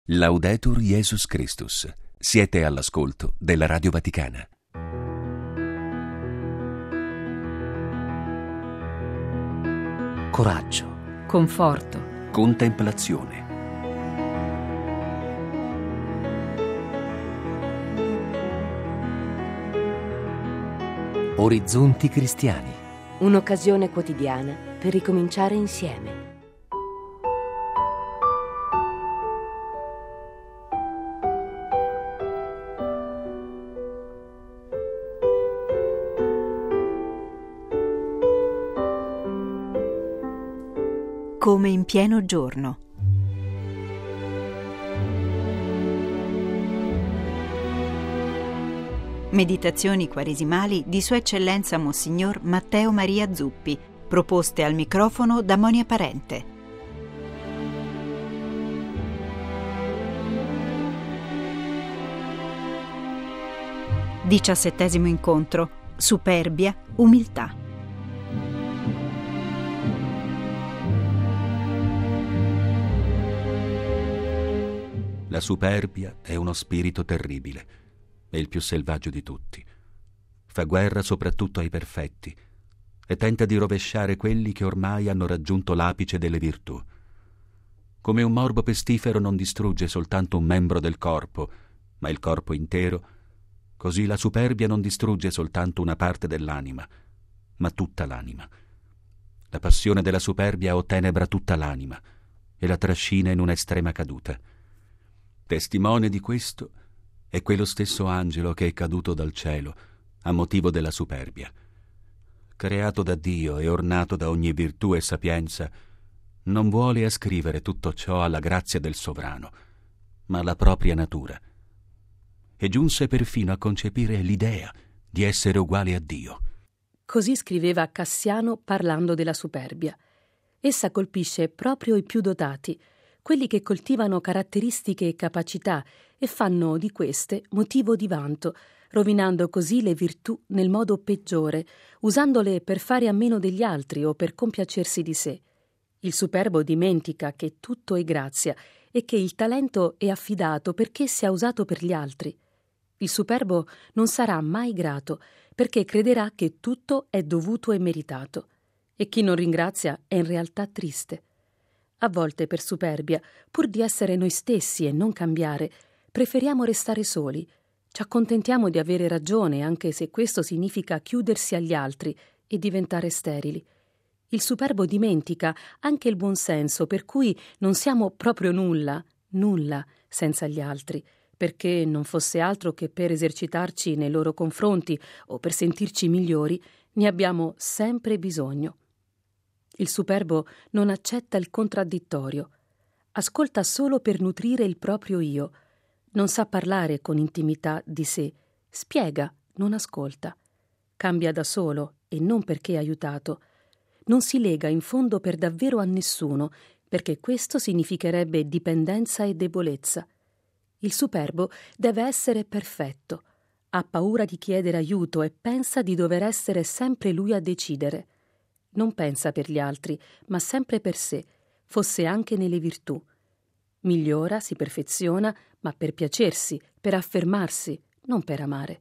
Laudetur Jesus Christus. Siete all'ascolto della Radio Vaticana. Coraggio, conforto, Contemplazione. orizzonti cristiani. Un'occasione quotidiana per ricominciare insieme. come in pieno giorno. Meditazioni quaresimali di Sua Eccellenza Monsignor Matteo Maria Zuppi, proposte al microfono da Monia Parente. Diciassettesimo incontro. Superbia, umiltà. La superbia è uno spirito terribile, è il più selvaggio di tutti. Fa guerra soprattutto ai perfetti e tenta di rovesciare quelli che ormai hanno raggiunto l'apice delle virtù. Come un morbo pestifero non distrugge soltanto un membro del corpo, ma il corpo intero, così la superbia non distrugge soltanto una parte dell'anima, ma tutta l'anima. La passione della superbia ottenebra tutta l'anima e la trascina in un'estrema caduta. Testimone di questo è quello stesso angelo che è caduto dal cielo a motivo della superbia. Creato da Dio e ornato da ogni virtù e sapienza, non vuole ascrivere tutto ciò alla grazia del sovrano, ma alla propria natura. E giunse perfino a concepire l'idea di essere uguale a Dio. Così scriveva Cassiano parlando della superbia. Essa colpisce proprio i più dotati, quelli che coltivano caratteristiche e capacità e fanno di queste motivo di vanto, rovinando così le virtù nel modo peggiore, usandole per fare a meno degli altri o per compiacersi di sé. Il superbo dimentica che tutto è grazia e che il talento è affidato perché sia usato per gli altri. Il superbo non sarà mai grato perché crederà che tutto è dovuto e meritato. E chi non ringrazia è in realtà triste. A volte per superbia, pur di essere noi stessi e non cambiare, preferiamo restare soli. Ci accontentiamo di avere ragione, anche se questo significa chiudersi agli altri e diventare sterili. Il superbo dimentica anche il buonsenso, per cui non siamo proprio nulla senza gli altri, perché non fosse altro che per esercitarci nei loro confronti o per sentirci migliori, ne abbiamo sempre bisogno. Il superbo non accetta il contraddittorio, ascolta solo per nutrire il proprio io, non sa parlare con intimità di sé, spiega, non ascolta, cambia da solo e non perché aiutato, non si lega in fondo per davvero a nessuno, perché questo significherebbe dipendenza e debolezza. Il superbo deve essere perfetto, ha paura di chiedere aiuto e pensa di dover essere sempre lui a decidere. Non pensa per gli altri, ma sempre per sé, fosse anche nelle virtù. Migliora, si perfeziona, ma per piacersi, per affermarsi, non per amare.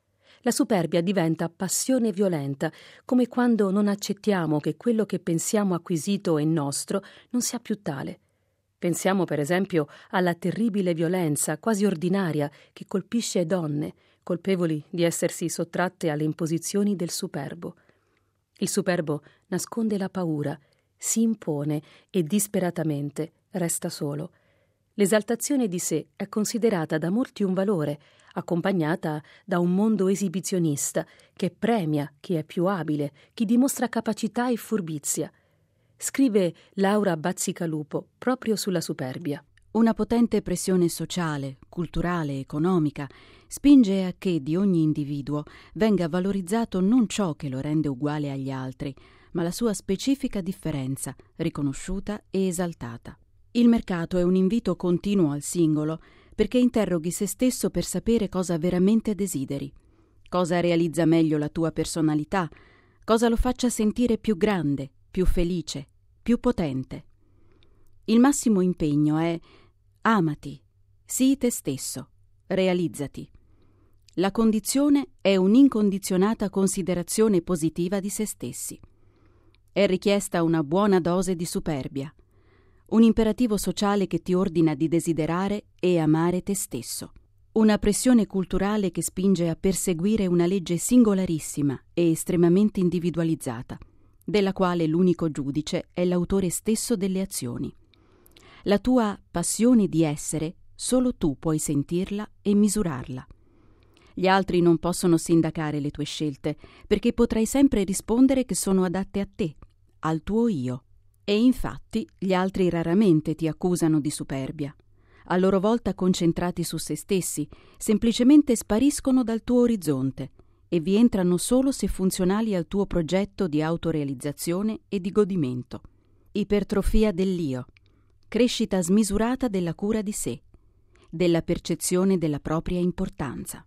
La superbia diventa passione violenta, come quando non accettiamo che quello che pensiamo acquisito e nostro non sia più tale. Pensiamo, per esempio, alla terribile violenza, quasi ordinaria, che colpisce donne, colpevoli di essersi sottratte alle imposizioni del superbo. Il superbo nasconde la paura, si impone e disperatamente resta solo. L'esaltazione di sé è considerata da molti un valore, accompagnata da un mondo esibizionista che premia chi è più abile, chi dimostra capacità e furbizia. Scrive Laura Bazzicalupo proprio sulla superbia. Una potente pressione sociale, culturale, economica spinge a che di ogni individuo venga valorizzato non ciò che lo rende uguale agli altri, ma la sua specifica differenza, riconosciuta e esaltata. Il mercato è un invito continuo al singolo perché interroghi se stesso per sapere cosa veramente desideri, cosa realizza meglio la tua personalità, cosa lo faccia sentire più grande, più felice, più potente. Il massimo impegno è: amati, Sii te stesso, realizzati. La condizione è un'incondizionata considerazione positiva di se stessi. È richiesta una buona dose di superbia, un imperativo sociale che ti ordina di desiderare e amare te stesso, una pressione culturale che spinge a perseguire una legge singolarissima e estremamente individualizzata, della quale l'unico giudice è l'autore stesso delle azioni. La tua passione di essere, solo tu puoi sentirla e misurarla. Gli altri non possono sindacare le tue scelte, perché potrai sempre rispondere che sono adatte a te, al tuo io. E infatti gli altri raramente ti accusano di superbia. A loro volta concentrati su se stessi, semplicemente spariscono dal tuo orizzonte e vi entrano solo se funzionali al tuo progetto di autorealizzazione e di godimento. Ipertrofia dell'io, crescita smisurata della cura di sé, della percezione della propria importanza.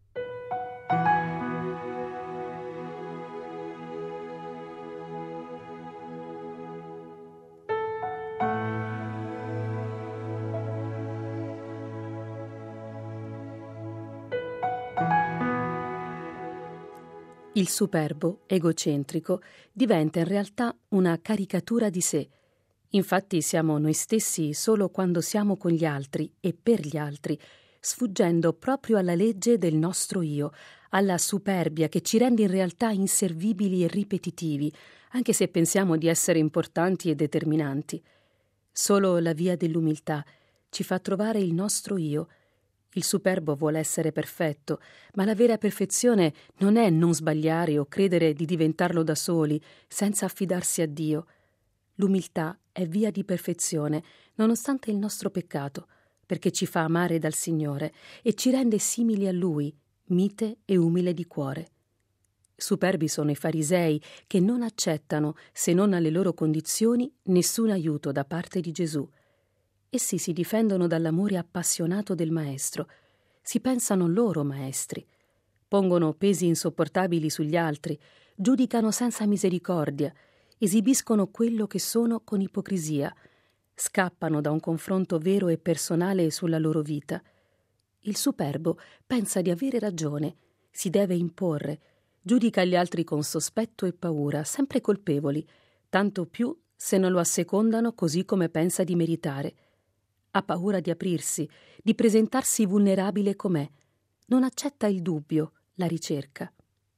Il superbo, egocentrico, diventa in realtà una caricatura di sé. Infatti siamo noi stessi solo quando siamo con gli altri e per gli altri, sfuggendo proprio alla legge del nostro io, alla superbia che ci rende in realtà inservibili e ripetitivi, anche se pensiamo di essere importanti e determinanti. Solo la via dell'umiltà ci fa trovare il nostro io. Il superbo vuole essere perfetto, ma la vera perfezione non è non sbagliare o credere di diventarlo da soli, senza affidarsi a Dio. L'umiltà è via di perfezione, nonostante il nostro peccato, perché ci fa amare dal Signore e ci rende simili a Lui, mite e umile di cuore. Superbi sono i farisei che non accettano, se non alle loro condizioni, nessun aiuto da parte di Gesù. Essi si difendono dall'amore appassionato del Maestro, si pensano loro maestri, pongono pesi insopportabili sugli altri, giudicano senza misericordia, esibiscono quello che sono con ipocrisia, scappano da un confronto vero e personale sulla loro vita. Il superbo pensa di avere ragione, si deve imporre, giudica gli altri con sospetto e paura, sempre colpevoli, tanto più se non lo assecondano così come pensa di meritare. Ha paura di aprirsi, di presentarsi vulnerabile com'è. Non accetta il dubbio, la ricerca.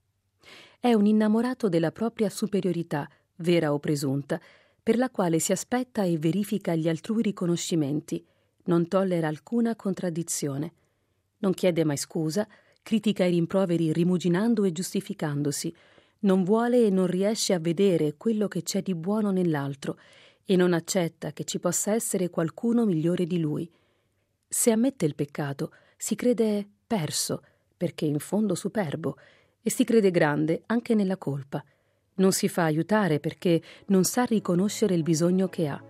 È un innamorato della propria superiorità, vera o presunta, per la quale si aspetta e verifica gli altrui riconoscimenti, non tollera alcuna contraddizione. Non chiede mai scusa, critica i rimproveri rimuginando e giustificandosi, non vuole e non riesce a vedere quello che c'è di buono nell'altro e non accetta che ci possa essere qualcuno migliore di lui. Se ammette il peccato, si crede perso, perché in fondo superbo, e si crede grande anche nella colpa. Non si fa aiutare perché non sa riconoscere il bisogno che ha.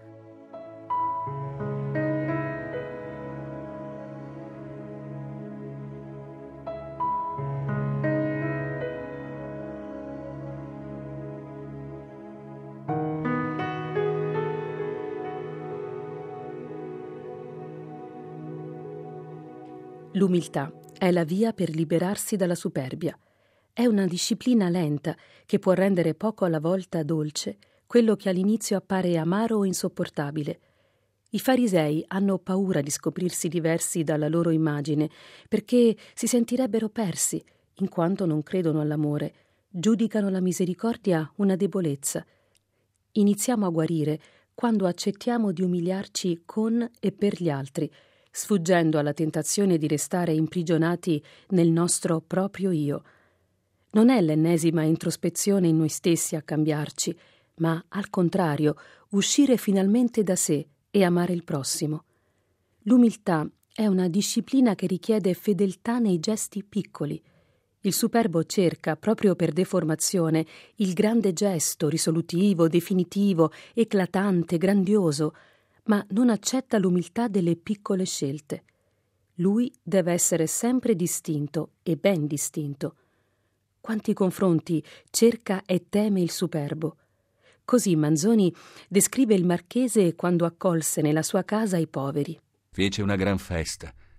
L'umiltà è la via per liberarsi dalla superbia. È una disciplina lenta che può rendere poco alla volta dolce quello che all'inizio appare amaro o insopportabile. I farisei hanno paura di scoprirsi diversi dalla loro immagine perché si sentirebbero persi, in quanto non credono all'amore, giudicano la misericordia una debolezza. Iniziamo a guarire quando accettiamo di umiliarci con e per gli altri, sfuggendo alla tentazione di restare imprigionati nel nostro proprio io. Non è l'ennesima introspezione in noi stessi a cambiarci, ma al contrario, uscire finalmente da sé e amare il prossimo. L'umiltà è una disciplina che richiede fedeltà nei gesti piccoli. Il superbo cerca, proprio per deformazione, il grande gesto risolutivo, definitivo, eclatante, grandioso, ma non accetta l'umiltà delle piccole scelte. Lui deve essere sempre distinto e ben distinto. Quanti confronti cerca e teme il superbo. Così Manzoni descrive il marchese quando accolse nella sua casa i poveri. Fece una gran festa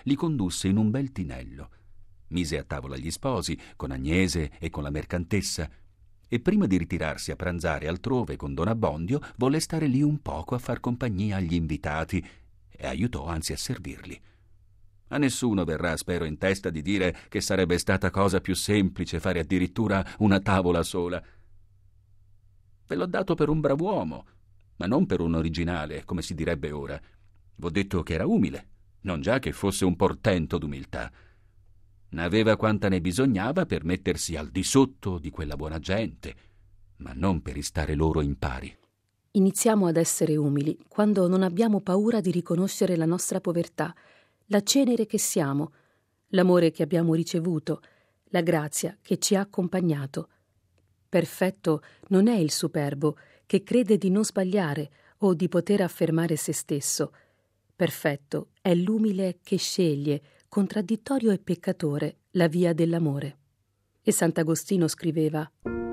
li condusse in un bel tinello. Mise a tavola gli sposi, con Agnese e con la mercantessa, e prima di ritirarsi a pranzare altrove con don Abbondio, volle stare lì un poco a far compagnia agli invitati e aiutò anzi a servirli. A nessuno verrà, spero, in testa di dire che sarebbe stata cosa più semplice fare addirittura una tavola sola. Ve l'ho dato per un brav'uomo, ma non per un originale, come si direbbe ora. V'ho detto che era umile, non già che fosse un portento d'umiltà. N'aveva quanta ne bisognava per mettersi al di sotto di quella buona gente, ma non per ristare loro in pari. Iniziamo ad essere umili quando non abbiamo paura di riconoscere la nostra povertà, la cenere che siamo, l'amore che abbiamo ricevuto, la grazia che ci ha accompagnato. Perfetto non è il superbo che crede di non sbagliare o di poter affermare se stesso. Perfetto è l'umile che sceglie, contraddittorio e peccatore, la via dell'amore. E Sant'Agostino scriveva: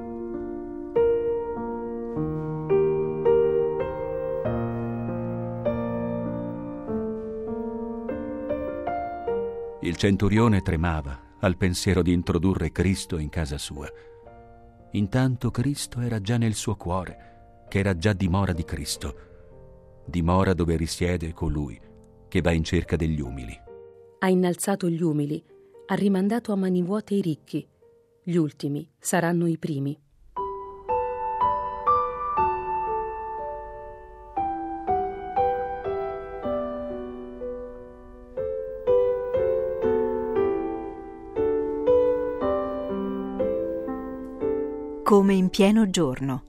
Il centurione tremava al pensiero di introdurre Cristo in casa sua. Intanto Cristo era già nel suo cuore, che era già dimora di Cristo, dimora dove risiede colui che va in cerca degli umili. Ha innalzato gli umili, ha rimandato a mani vuote i ricchi. Gli ultimi saranno i primi. Come in pieno giorno.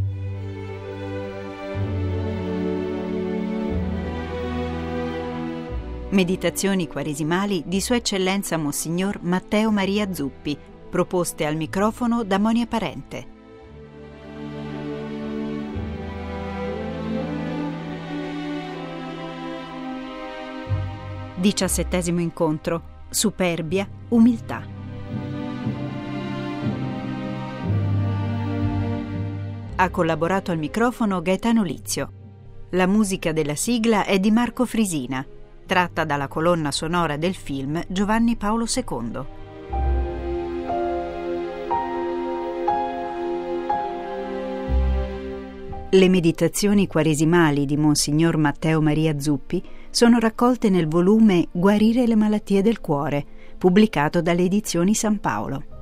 Meditazioni quaresimali di Sua Eccellenza Monsignor Matteo Maria Zuppi, proposte al microfono da Monia Parente. XVII incontro. Superbia, umiltà. Ha collaborato al microfono Gaetano Lizio. La musica della sigla è di Marco Frisina, tratta dalla colonna sonora del film Giovanni Paolo II. Le meditazioni quaresimali di Monsignor Matteo Maria Zuppi sono raccolte nel volume Guarire le malattie del cuore, pubblicato dalle Edizioni San Paolo.